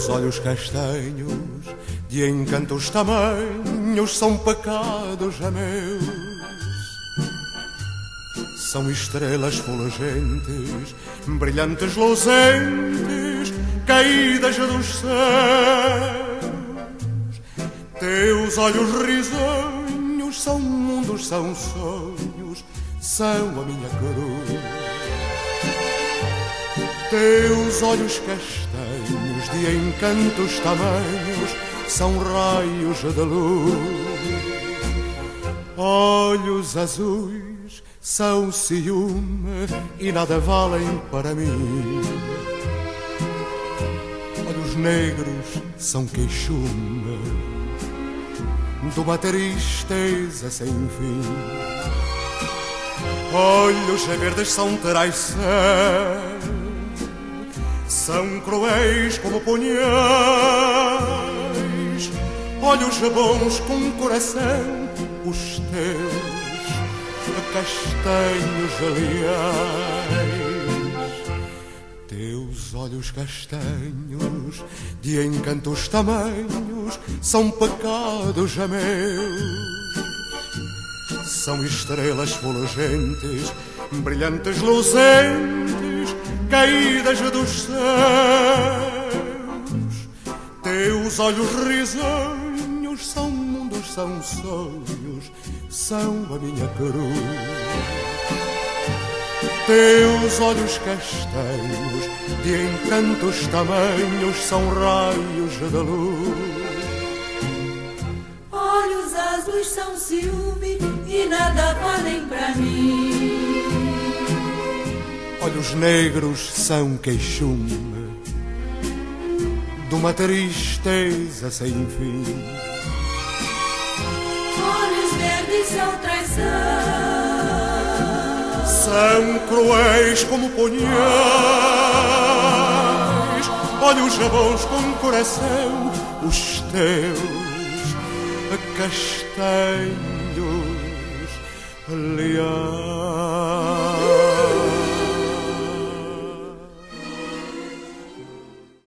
Teus olhos castanhos, de encantos tamanhos, são pecados a meus. São estrelas fulgentes, brilhantes luzentes, caídas dos céus. Teus olhos risonhos são mundos, são sonhos, são a minha cruz. Teus olhos castanhos, de encantos tamanhos, são raios de luz. Olhos azuis são ciúme e nada valem para mim. Olhos negros são queixume de uma tristeza sem fim. Olhos verdes são traição, são cruéis como punhais. Olhos bons com coração, os teus castanhos aliás. Teus olhos castanhos, de encantos tamanhos, são pecados a meus. São estrelas fulgentes, brilhantes luzentes, caídas dos céus. Teus olhos risonhos são mundos, são sonhos, são a minha cruz. Teus olhos castanhos, de encantos tamanhos, são raios de luz. Olhos azuis são ciúme e nada valem pra mim. Olhos negros são queixume de uma tristeza sem fim. Olhos verdes são traição, são cruéis como punhais. Olhos bons com coração, os teus castanhos aliás.